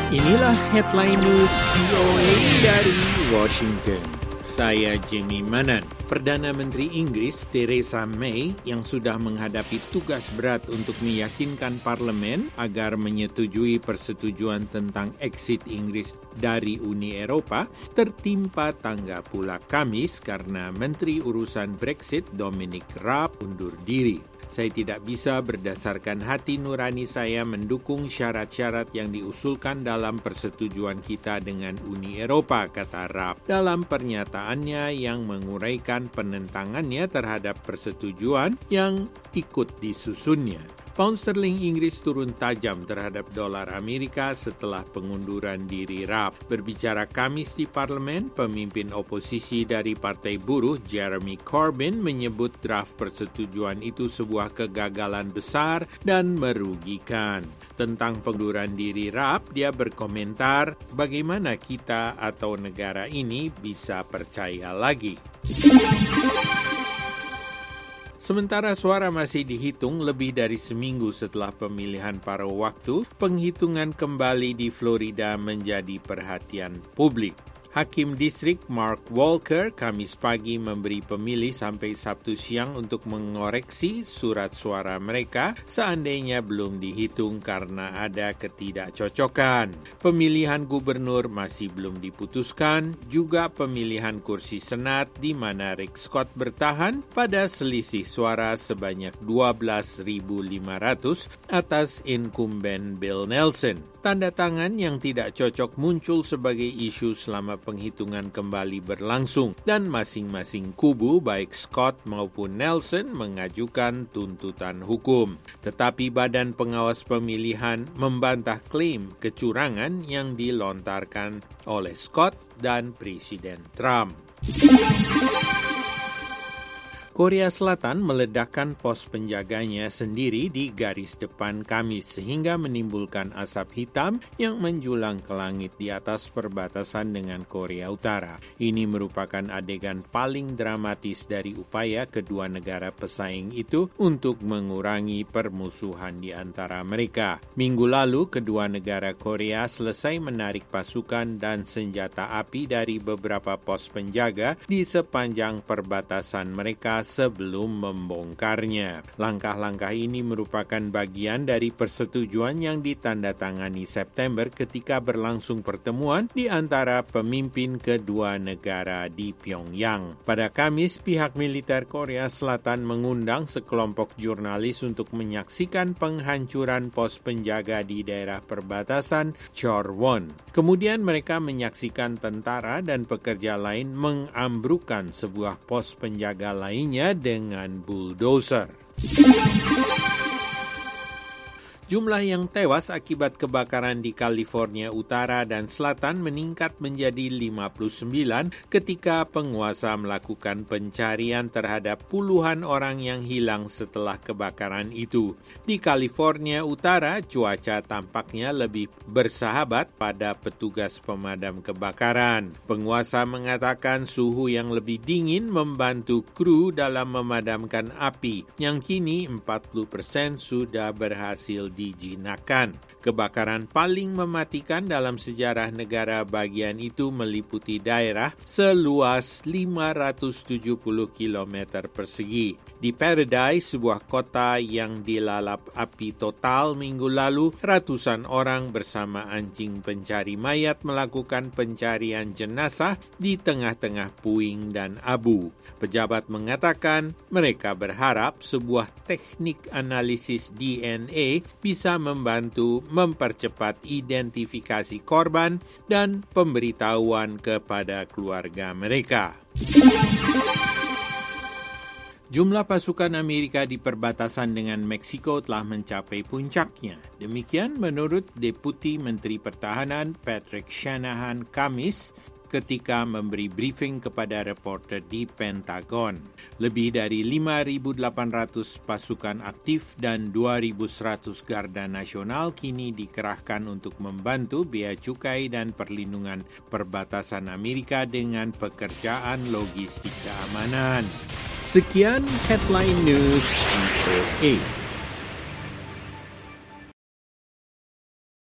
Inilah headline news VOA dari Washington. Saya Jimmy Manan. Perdana Menteri Inggris Theresa May yang sudah menghadapi tugas berat untuk meyakinkan parlemen agar menyetujui persetujuan tentang exit Inggris dari Uni Eropa tertimpa tangga pula Kamis karena Menteri Urusan Brexit Dominic Raab undur diri. Saya tidak bisa berdasarkan hati nurani saya mendukung syarat-syarat yang diusulkan dalam persetujuan kita dengan Uni Eropa, kata Raab dalam pernyataannya yang menguraikan penentangannya terhadap persetujuan yang ikut disusunnya. Pound sterling Inggris turun tajam terhadap dolar Amerika setelah pengunduran diri Raab. Berbicara Kamis di parlemen, pemimpin oposisi dari Partai Buruh Jeremy Corbyn menyebut draft persetujuan itu sebuah kegagalan besar dan merugikan. Tentang pengunduran diri Raab, dia berkomentar, bagaimana kita atau negara ini bisa percaya lagi. Sementara suara masih dihitung lebih dari seminggu setelah pemilihan paruh waktu, penghitungan kembali di Florida menjadi perhatian publik. Hakim Distrik Mark Walker Kamis pagi memberi pemilih sampai Sabtu siang untuk mengoreksi surat suara mereka seandainya belum dihitung karena ada ketidakcocokan. Pemilihan gubernur masih belum diputuskan, juga pemilihan kursi senat di mana Rick Scott bertahan pada selisih suara sebanyak 12.500 atas incumbent Bill Nelson. Tanda tangan yang tidak cocok muncul sebagai isu selama penghitungan kembali berlangsung dan masing-masing kubu baik Scott maupun Nelson mengajukan tuntutan hukum. Tetapi Badan Pengawas Pemilihan membantah klaim kecurangan yang dilontarkan oleh Scott dan Presiden Trump. Korea Selatan meledakkan pos penjaganya sendiri di garis depan Kamis sehingga menimbulkan asap hitam yang menjulang ke langit di atas perbatasan dengan Korea Utara. Ini merupakan adegan paling dramatis dari upaya kedua negara pesaing itu untuk mengurangi permusuhan di antara mereka. Minggu lalu, kedua negara Korea selesai menarik pasukan dan senjata api dari beberapa pos penjaga di sepanjang perbatasan mereka sebelum membongkarnya. Langkah-langkah ini merupakan bagian dari persetujuan yang ditandatangani September ketika berlangsung pertemuan di antara pemimpin kedua negara di Pyongyang. Pada Kamis, pihak militer Korea Selatan mengundang sekelompok jurnalis untuk menyaksikan penghancuran pos penjaga di daerah perbatasan Chorwon. Kemudian mereka menyaksikan tentara dan pekerja lain mengambrukkan sebuah pos penjaga lainnya dengan bulldozer. Jumlah yang tewas akibat kebakaran di California Utara dan Selatan meningkat menjadi 59 ketika penguasa melakukan pencarian terhadap puluhan orang yang hilang setelah kebakaran itu. Di California Utara, cuaca tampaknya lebih bersahabat pada petugas pemadam kebakaran. Penguasa mengatakan suhu yang lebih dingin membantu kru dalam memadamkan api, yang kini 40% sudah berhasil dijinakan. Kebakaran paling mematikan dalam sejarah negara bagian itu meliputi daerah seluas 570 km persegi. Di Paradise, sebuah kota yang dilalap api total minggu lalu, ratusan orang bersama anjing pencari mayat melakukan pencarian jenazah di tengah-tengah puing dan abu. Pejabat mengatakan mereka berharap sebuah teknik analisis DNA bisa membantu mempercepat identifikasi korban dan pemberitahuan kepada keluarga mereka. Jumlah pasukan Amerika di perbatasan dengan Meksiko telah mencapai puncaknya. Demikian menurut Deputi Menteri Pertahanan Patrick Shanahan Kamis ketika memberi briefing kepada reporter di Pentagon. Lebih dari 5.800 pasukan aktif dan 2.100 garda nasional kini dikerahkan untuk membantu bea cukai dan perlindungan perbatasan Amerika dengan pekerjaan logistik keamanan. Sekian Headline News VOA.